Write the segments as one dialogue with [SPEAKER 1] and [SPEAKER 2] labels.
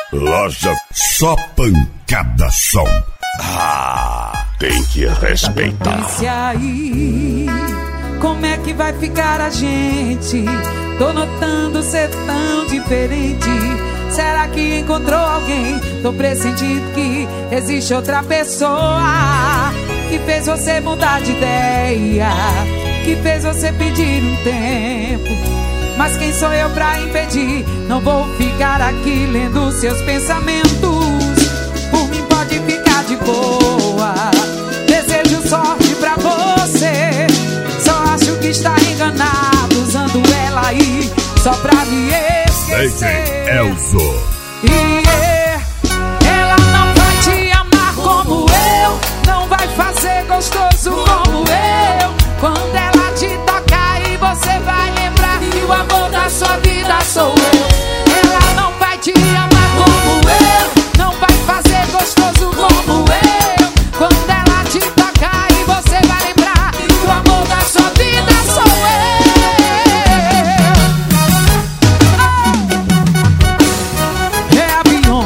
[SPEAKER 1] Loja Só Pancada Som. Tem que respeitar.
[SPEAKER 2] Pense aí, como é que vai ficar a gente? Tô notando ser tão diferente. Será que encontrou alguém? Tô pressentindo que existe outra pessoa que fez você mudar de ideia, que fez você pedir um tempo. Mas quem sou eu pra impedir? Não vou ficar aqui lendo seus pensamentos. Por mim pode ficar de boa. Desejo sorte pra você. Só acho que está enganado, usando ela aí só pra me esquecer.
[SPEAKER 1] DJ Elzo.
[SPEAKER 2] Ela não vai te amar como eu, não vai fazer gostoso como eu. Quando ela te tocar e você vai lembrar que o amor da sua vida sou eu. Ela não vai te amar como eu, não vai fazer gostoso como eu. Quando ela te tocar e você vai lembrar que o amor da sua vida sou eu. É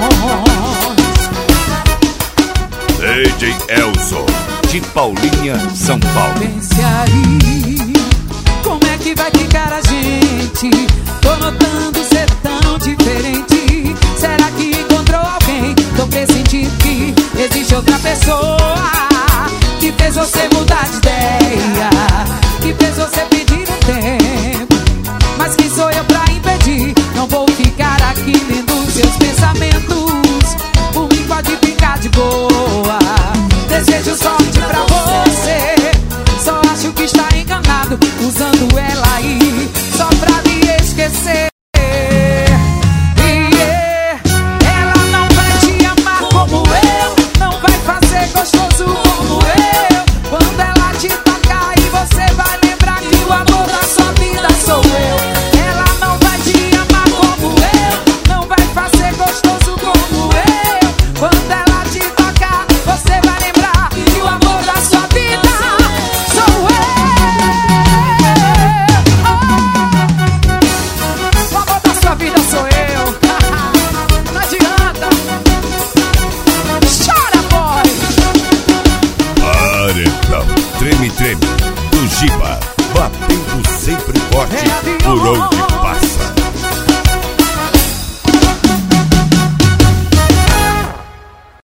[SPEAKER 2] Aviões.
[SPEAKER 1] DJ Elzo, de Paulinha, São Paulo.
[SPEAKER 2] Pense aí, como é que vai ficar a gente? Tô notando ser tão diferente. Será que encontrou alguém? Tô pressentindo que existe outra pessoa que fez você mudar de ideia, que fez você pedir um tempo. Mas quem sou eu pra impedir? Não vou ficar aqui lendo seus pensamentos. Por mim pode ficar de boa. Desejo sorte pra você. Só acho que está enganado, usando ela aí só pra me esquecer. Ela não vai te amar como eu, não vai fazer gostoso como eu. Quando ela te tocar e você vai lembrar que o amor da sua vida sou eu. Ela não vai te amar como eu, não vai fazer gostoso como eu. Quando ela te tocar, você vai lembrar que o amor da sua vida sou eu. O amor da sua vida sou eu. Não adianta. Chora, boy.
[SPEAKER 1] Paredão, treme, treme, do Giba, batendo sempre forte, por onde